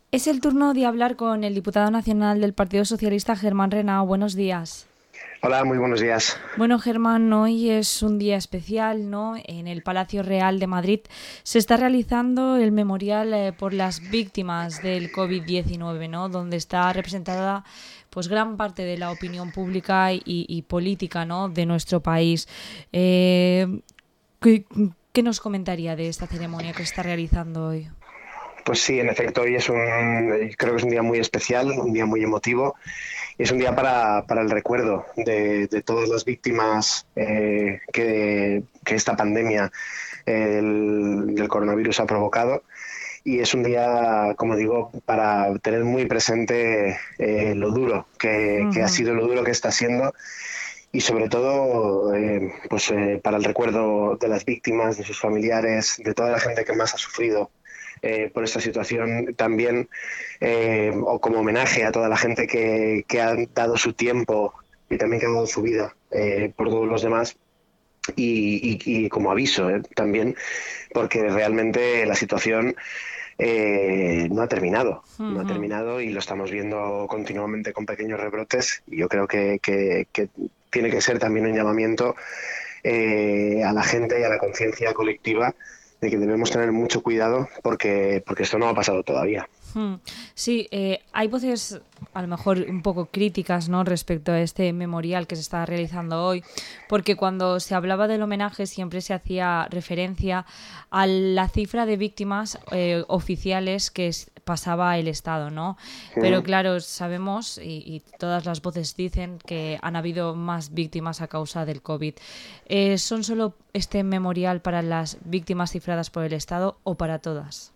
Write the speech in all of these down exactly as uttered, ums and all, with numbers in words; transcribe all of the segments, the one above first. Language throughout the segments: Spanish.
Es el turno de hablar con el diputado nacional del Partido Socialista, Germán Renao. Buenos días. Hola, muy buenos días. Bueno, Germán, hoy es un día especial, ¿no? En el Palacio Real de Madrid se está realizando el memorial eh, por las víctimas del covid diecinueve, ¿no? Donde está representada pues gran parte de la opinión pública y, y política, ¿no? De nuestro país. Eh, ¿qué, ¿Qué nos comentaría de esta ceremonia que se está realizando hoy? Pues sí, en efecto, hoy es un, creo que es un día muy especial, un día muy emotivo, y es un día para, para el recuerdo de, de todas las víctimas eh, que, que esta pandemia eh, el, del coronavirus ha provocado. Y es un día, como digo, para tener muy presente eh, lo duro que, que ha Uh-huh. sido, lo duro que está siendo, y sobre todo eh, pues, eh, para el recuerdo de las víctimas, de sus familiares, de toda la gente que más ha sufrido eh, por esta situación, también eh, o como homenaje a toda la gente que, que ha dado su tiempo y también que ha dado su vida eh, por todos los demás. Y, y, y como aviso eh, también, porque realmente la situación eh, no ha terminado, no ha Uh-huh. terminado y lo estamos viendo continuamente con pequeños rebrotes. Y yo creo que, que, que tiene que ser también un llamamiento eh, a la gente y a la conciencia colectiva de que debemos tener mucho cuidado porque, porque esto no ha pasado todavía. Hmm. Sí, eh, hay voces a lo mejor un poco críticas, ¿no?, respecto a este memorial que se está realizando hoy, porque cuando se hablaba del homenaje siempre se hacía referencia a la cifra de víctimas eh, oficiales que es, pasaba el Estado, ¿no? Pero Mm. claro, sabemos y, y todas las voces dicen que han habido más víctimas a causa del COVID. Eh, ¿Son solo este memorial para las víctimas cifradas por el Estado o para todas?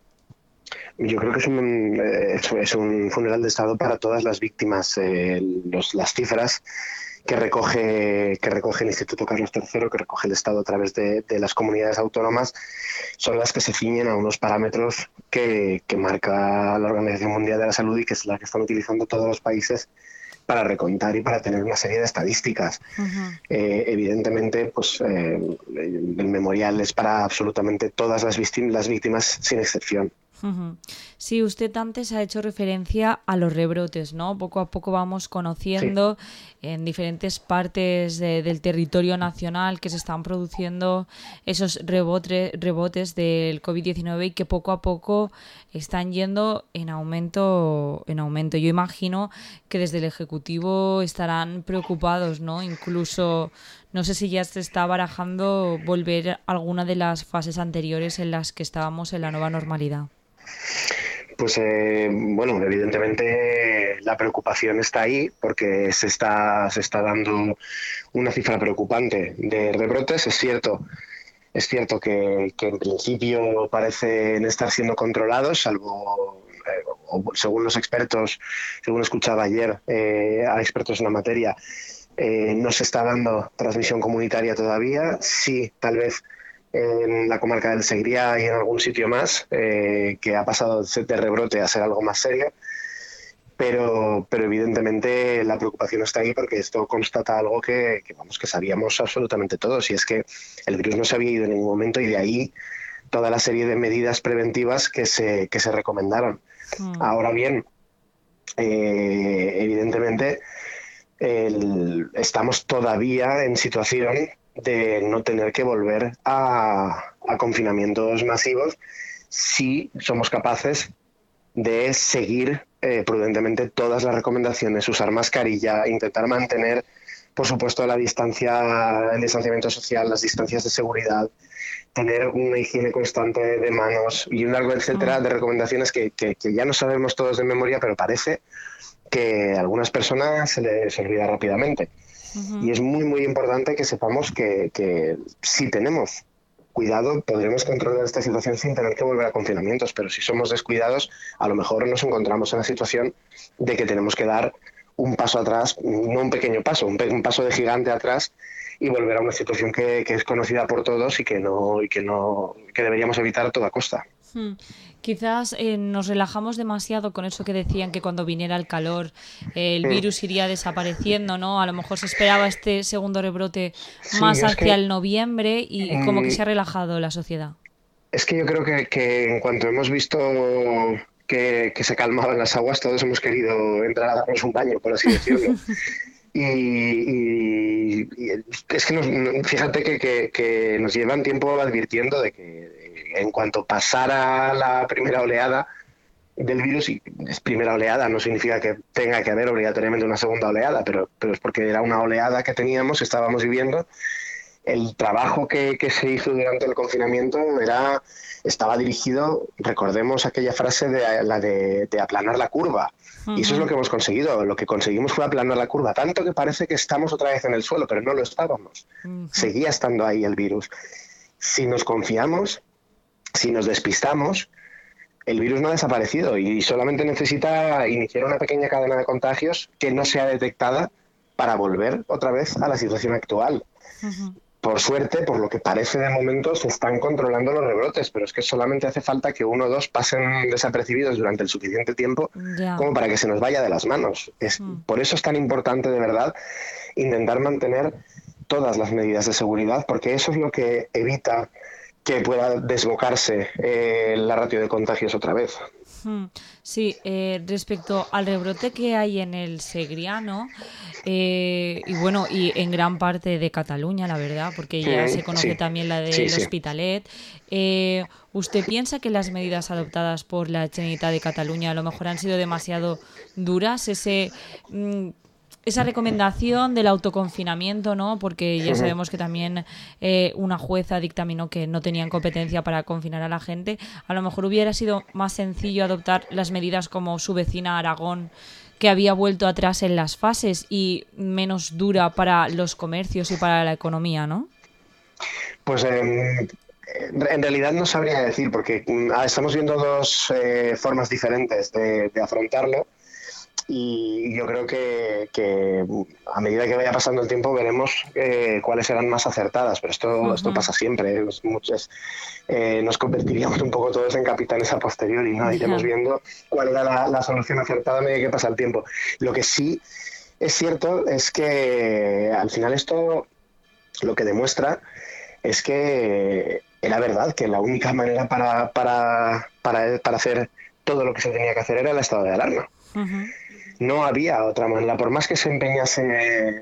Yo creo que es un, eh, es, es un funeral de Estado para todas las víctimas. Eh, los, las cifras que recoge, que recoge el Instituto Carlos tercero, que recoge el Estado a través de, de las comunidades autónomas, son las que se ciñen a unos parámetros que, que marca la Organización Mundial de la Salud y que es la que están utilizando todos los países para recontar y para tener una serie de estadísticas. Uh-huh. Eh, evidentemente, pues eh, el memorial es para absolutamente todas las, víctimas, las víctimas sin excepción. Ujú. Sí, usted antes ha hecho referencia a los rebrotes, ¿no? Poco a poco vamos Sí. conociendo en diferentes partes de- del territorio nacional que se están produciendo esos rebote- rebotes del covid diecinueve y que poco a poco están yendo en aumento, en aumento. Yo imagino que desde el Ejecutivo estarán preocupados, ¿no? Incluso, no sé si ya se está barajando volver a alguna de las fases anteriores en las que estábamos en la nueva normalidad. Pues eh, bueno, evidentemente la preocupación está ahí porque se está, se está dando una cifra preocupante de rebrotes. Es cierto, es cierto que, que en principio parecen estar siendo controlados, salvo, eh, o según los expertos, según escuchaba ayer eh, a expertos en la materia, eh, no se está dando transmisión comunitaria todavía. Sí, tal vez en la comarca del Segriá y en algún sitio más, eh, que ha pasado de rebrote a ser algo más serio, pero, pero evidentemente la preocupación está ahí porque esto constata algo que, que, vamos, que sabíamos absolutamente todos, y es que el virus no se había ido en ningún momento, y de ahí toda la serie de medidas preventivas que se, que se recomendaron. Mm. Ahora bien, eh, evidentemente el, estamos todavía en situación de no tener que volver a, a confinamientos masivos si somos capaces de seguir eh, prudentemente todas las recomendaciones, usar mascarilla, intentar mantener, por supuesto, la distancia, el distanciamiento social, las distancias de seguridad, tener una higiene constante de manos y un largo etcétera Mm. de recomendaciones que, que, que ya no sabemos todos de memoria, pero parece que a algunas personas se les olvida rápidamente. Y Ujú. es muy, muy importante que sepamos que, que si tenemos cuidado, podremos controlar esta situación sin tener que volver a confinamientos, pero si somos descuidados, a lo mejor nos encontramos en la situación de que tenemos que dar un paso atrás, no un pequeño paso, un, pe un paso de gigante atrás, y volver a una situación que, que es conocida por todos y que no y que no que deberíamos evitar a toda costa. Mm. Quizás eh, nos relajamos demasiado con eso que decían que cuando viniera el calor eh, el Mm. virus iría desapareciendo, ¿no? A lo mejor se esperaba este segundo rebrote Sí, más yo es hacia que el noviembre y, y como que mm, se ha relajado la sociedad. es que yo creo que, que en cuanto hemos visto que, que se calmaban las aguas, todos hemos querido entrar a darnos un baño, por así decirlo. Y, y, y es que nos, fíjate que, que, que nos llevan tiempo advirtiendo de que en cuanto pasara la primera oleada del virus, y es primera oleada, no significa que tenga que haber obligatoriamente una segunda oleada, pero, pero es porque era una oleada que teníamos, estábamos viviendo. El trabajo que, que se hizo durante el confinamiento era, estaba dirigido, recordemos aquella frase de la de, de aplanar la curva. Uh-huh. Y eso es lo que hemos conseguido. Lo que conseguimos fue aplanar la curva, tanto que parece que estamos otra vez en el suelo, pero no lo estábamos. Uh-huh. Seguía estando ahí el virus. Si nos confiamos, si nos despistamos, el virus no ha desaparecido y solamente necesita iniciar una pequeña cadena de contagios que no sea detectada para volver otra vez a la situación actual. Uh-huh. Por suerte, por lo que parece de momento, se están controlando los rebrotes, pero es que solamente hace falta que uno o dos pasen desapercibidos durante el suficiente tiempo yeah. como para que se nos vaya de las manos. Es, mm. Por eso es tan importante, de verdad, intentar mantener todas las medidas de seguridad, porque eso es lo que evita que pueda desbocarse eh, la ratio de contagios otra vez. Sí, eh, respecto al rebrote que hay en el Segriano, eh, y bueno, y en gran parte de Cataluña, la verdad, porque ya sí, se conoce sí. también la del sí, sí. Hospitalet, eh, ¿usted piensa que las medidas adoptadas por la Generalitat de Cataluña a lo mejor han sido demasiado duras? Ese... Mmm, Esa recomendación del autoconfinamiento, ¿no? Porque ya sabemos que también eh, una jueza dictaminó que no tenían competencia para confinar a la gente. A lo mejor hubiera sido más sencillo adoptar las medidas como su vecina Aragón, que había vuelto atrás en las fases, y menos dura para los comercios y para la economía, ¿no? Pues eh, en realidad no sabría decir, porque estamos viendo dos eh, formas diferentes de, de afrontarlo. Y yo creo que, que a medida que vaya pasando el tiempo veremos eh, cuáles serán más acertadas, pero esto, uh-huh. esto pasa siempre. ¿eh? Muchas, eh, nos convertiríamos un poco todos en capitanes a posteriori, ¿no? Uh-huh. Iremos viendo cuál era la, la solución acertada a medida que pasa el tiempo. Lo que sí es cierto es que al final esto lo que demuestra es que era verdad que la única manera para, para, para, para hacer todo lo que se tenía que hacer era el estado de alarma. Uh-huh. No había otra manera, por más que se empeñase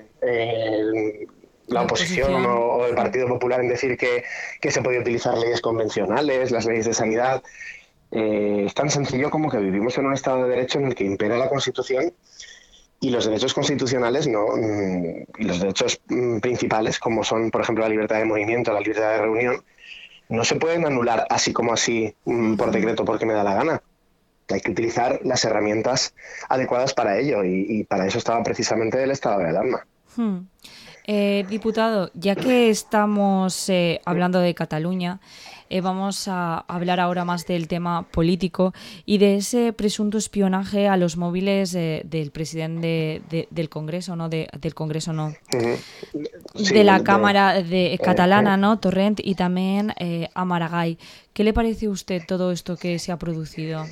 eh, la, la oposición, oposición. O, o el Partido Popular en decir que, que se podía utilizar leyes convencionales, las leyes de sanidad. Eh, es tan sencillo como que vivimos en un Estado de Derecho en el que impera la Constitución, y los derechos constitucionales no, y los derechos principales, como son, por ejemplo, la libertad de movimiento, la libertad de reunión, no se pueden anular así como así por decreto porque me da la gana. Hay que utilizar las herramientas adecuadas para ello, y, y para eso estaba precisamente el estado de alarma. Hmm. Eh, diputado, ya que estamos eh, hablando de Cataluña, eh, vamos a hablar ahora más del tema político y de ese presunto espionaje a los móviles eh, del presidente de, de, del Congreso, ¿no? De, del Congreso, no. Uh-huh. Sí, de la de, Cámara de, catalana, uh-huh. ¿no? Torrent, y también eh, a Maragall. ¿Qué le parece a usted todo esto que se ha producido?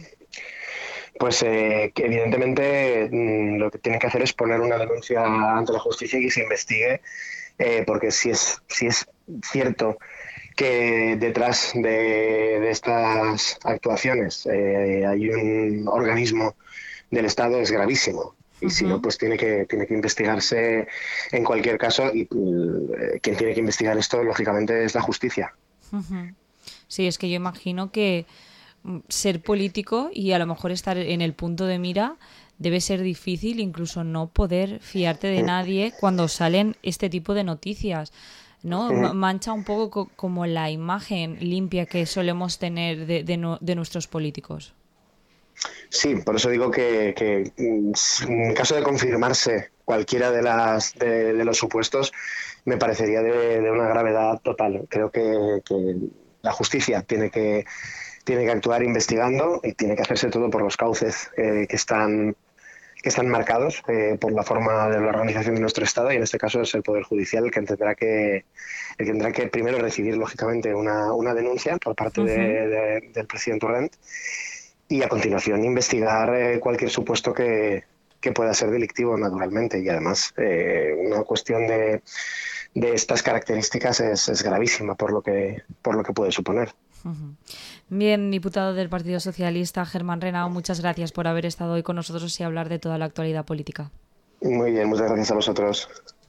Pues eh, que evidentemente mmm, lo que tiene que hacer es poner una denuncia ante la justicia y que se investigue, eh, porque si es, si es cierto que detrás de, de estas actuaciones eh, hay un organismo del Estado, es gravísimo. Y uh-huh. si no, pues tiene que, tiene que investigarse en cualquier caso, y eh, quien tiene que investigar esto, lógicamente, es la justicia. Uh-huh. Sí, es que yo imagino que ser político y a lo mejor estar en el punto de mira debe ser difícil, incluso no poder fiarte de nadie cuando salen este tipo de noticias, ¿no? Mancha un poco co- como la imagen limpia que solemos tener de, de, no, de nuestros políticos. Sí, por eso digo que, que en caso de confirmarse cualquiera de las de, de los supuestos, me parecería de, de una gravedad total. Creo que, que la justicia tiene que tiene que actuar investigando, y tiene que hacerse todo por los cauces eh, que están que están marcados eh, por la forma de la organización de nuestro Estado, y en este caso es el Poder Judicial el que tendrá que el que tendrá que primero recibir, lógicamente, una, una denuncia por parte uh-huh. de, de, del presidente Torrent, y a continuación investigar eh, cualquier supuesto que, que pueda ser delictivo, naturalmente. Y además eh, una cuestión de, de estas características es, es gravísima por lo que por lo que puede suponer. Bien, diputado del Partido Socialista, Germán Renao, muchas gracias por haber estado hoy con nosotros y hablar de toda la actualidad política. Muy bien, muchas gracias a vosotros.